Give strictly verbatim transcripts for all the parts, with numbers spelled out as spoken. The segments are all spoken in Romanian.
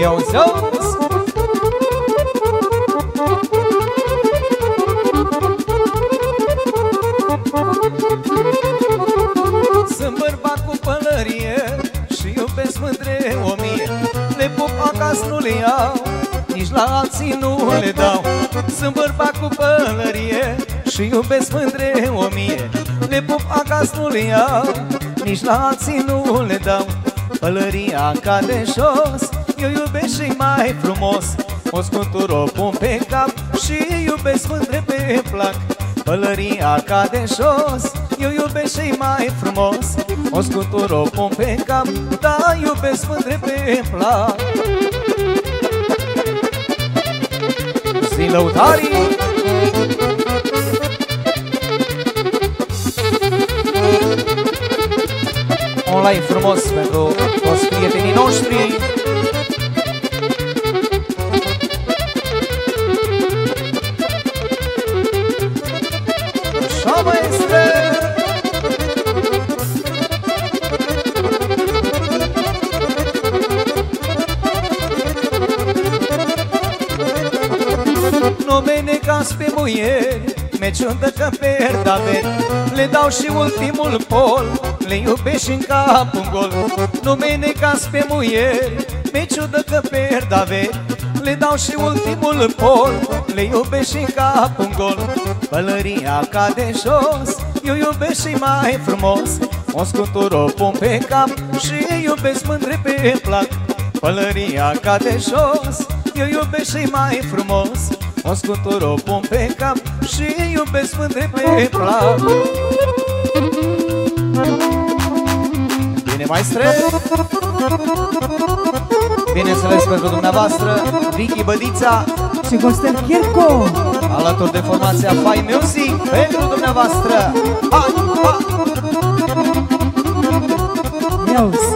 Auzi, auzi. Sunt bărbat cu pălărie și iubesc mândre o mie. Le pup acasă, nu le iau, nici la alții nu le dau. Sunt bărbat cu pălărie și iubesc mândre o mie. Le pup acasă, nu le iau, nici la alții nu le dau. Pălăria cade jos, eu iubesc și mai frumos. O scutur o pun pe cap și iubesc mândre pe plac. Pălăria cade jos, eu iubesc și mai frumos. O scutur o pun pe cap, da, iubesc mândre pe plac. Zi lăutarii! Online frumos pentru toți prietenii noștri. Așa, maestre! Nu me negas pe muieri, meciundă că pierd averi. Le dau și ultimul pol, le iubesc și-n cap un gol. Nu me negas pe muieri, meciundă că pierd averi. Le dau și ultimul pol, le iubesc și-n cap un gol. Pălăria cade jos, eu iubesc și mai frumos. O scutur o pun pe cap și iubesc mândre pe plac. Pălăria cade jos, eu iubesc și mai frumos. O scutur o pun pe cap și iubesc mândre pe plac. Bine, maestre! Bineînțeles pentru dumneavoastră, Vicky Bădița și Costel Chirco, alături de formația Fai Music, pentru dumneavoastră. Hai, hai! Iauzi!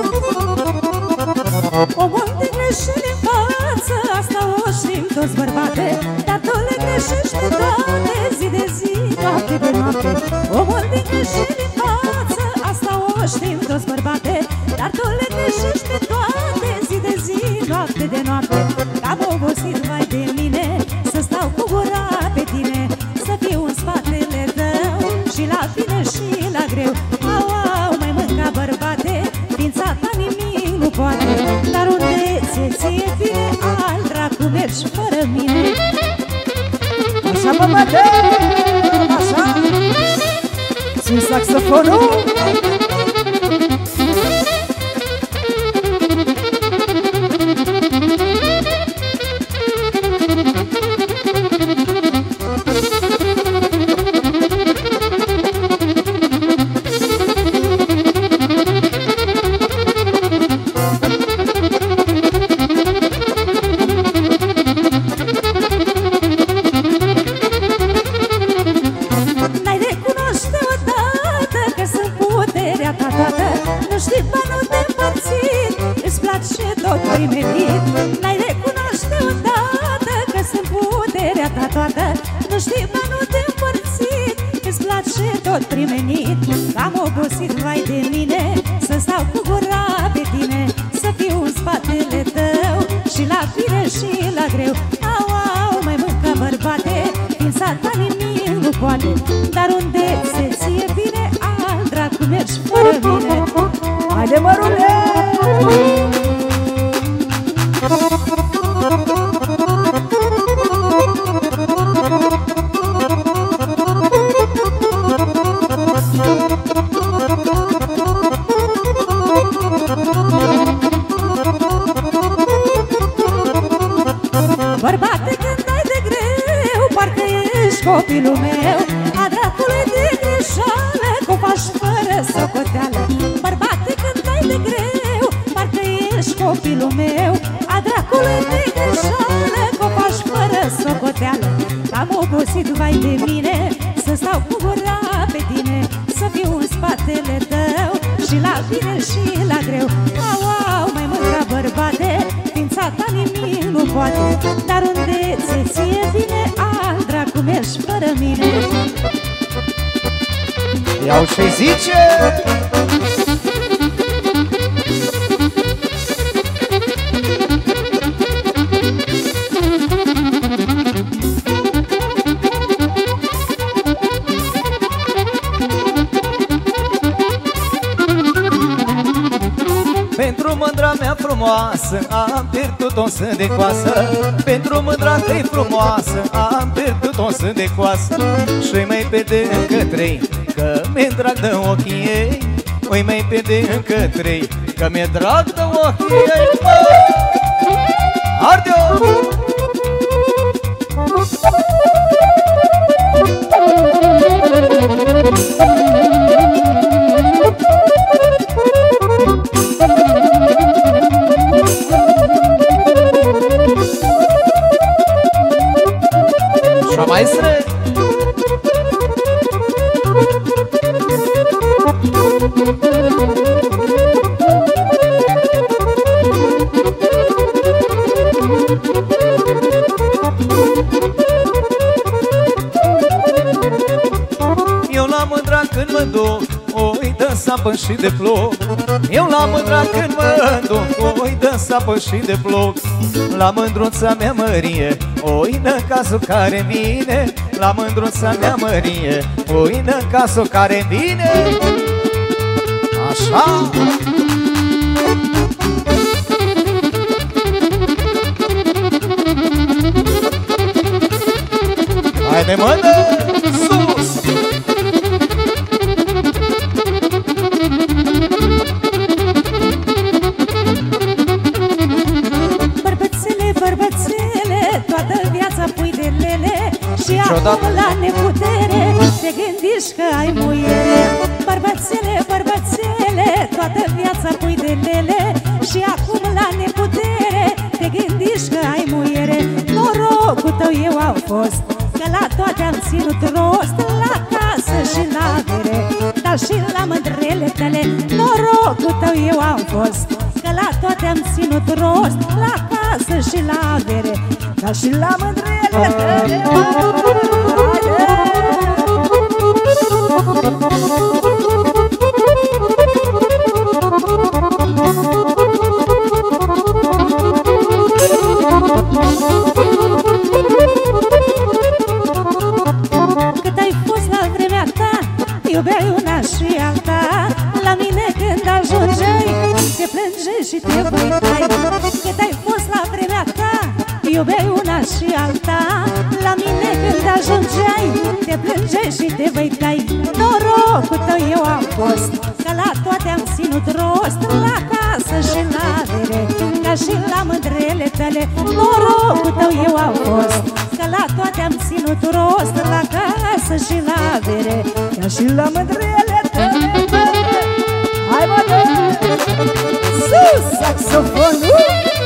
Omul de greșeli în față, asta o știm toți bărbate. Dar tu le greșești pe toate, zi de zi, noapte de noapte. Omul de greșeli în față, asta o știm toți bărbate. Dar tu le greșești pe toate, zi de zi, noapte de noapte. Am obosit, vai de mine, să stau cu gura pe tine, să fiu în spatele tău și la tine și la greu. Au, au, mai mânca bărbate, ființa ta nimic nu poate. Dar unde ție, ție bine, al dracu mergi fără mine. Așa, băbate! Așa! Țin saxofonul! N-ai recunoaște odată că sunt puterea ta toată. Nu știi, bă, nu te împărțit, îți place tot primenit. Am obosit, vai de mine, să stau cu gura pe tine, să fiu în spatele tău și la bine și la greu. Au, au, mai mult ca bărbate, ființa ta nimic nu poate. Dar unde se ție bine, al dracu mergi fără mine. Haide, mărule! Bărbate, când ai de greu, parcă ești copilul meu. A dracului de greșeală, că-o faci fără socoteală. Bărbate, când ai de greu, parcă ești copilul meu. A dracului de greșeală, că-o faci fără socoteală. Am obosit, vai de mine, să stau cu gura pe tine, să fiu în spatele tău și la bine și la greu. Au, au, mai mult ca bărbate, ființa ta nimic nu poate. Dar unde ți ție bine, al dracu mergi fără mine. Iau și zice! frumoasă, am pierdut o sân de coasă. Pentru mândra că-i frumoasă, am pierdut o sân de coasă. Și-i mai pierde încă trei, că mi-e drag de ochii ei. Oi mai pierde încă trei, că mi-e drag de ochii ei. Arde-o! Și-o maestre! Eu la mândra când mă duc, oi dă sapă și de ploc. Eu la mândra când mă duc, oi dă sapă și de ploc. La mândruța mea Mărie, oi dă cazul care vine. La mândruța mea Mărie, oi dă cazul care vine. Așa! Haide mână, sus! Bărbățele, bărbățele, toată viața pui de lele. Și acum la neputere te gândiști că ai muiere. Bărbățele, bărbățele, toată viața pui de lele. Și acum la neputere te gândiști că ai muiere. Norocul tău eu am fost, că la toate am ținut rost. La casă și la avere, dar și la mândrele tale. Norocul tău eu am fost, că la toate am ținut rost. La casă și la avere, dar și la mândrele tale. Cât ai fost la vremea ta, iubeai una și alta. La mine când ajungeai, te plângeai și te uitai. Cât ai fost la vremea ta, iubeai una și alta. La mine când ajungeai, te plângeai și te uitai. Norocul tău eu am fost, că la toate am ținut rost. La casă și la avere, ca și la mândrele tale. Norocul tău eu am fost, că la toate am ținut rost. La casă și la avere, ca și la mândrele tale. Hai mă, dă! Sus, saxofonul!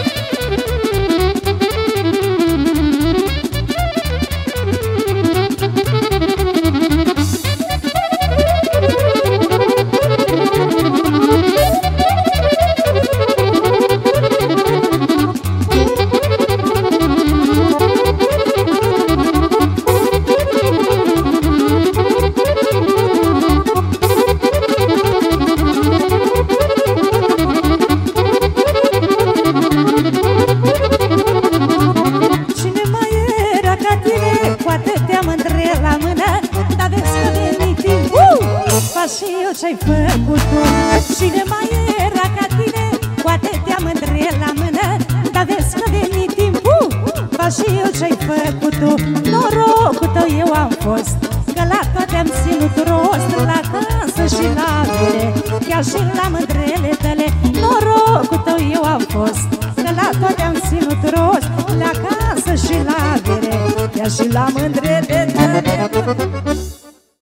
Și eu ce-ai făcut tu. Cine mai era ca tine, cu atâtea mândre la mână. Dar vezi că veni timpul, fa și eu ce-ai făcut tu. Norocul tău eu am fost, că la toate am ținut rost. La casă și la avere, chiar și la mândrele tale. Norocul tău eu am fost, că la toate am ținut rost. La casă și la avere, chiar și la mândrele tale.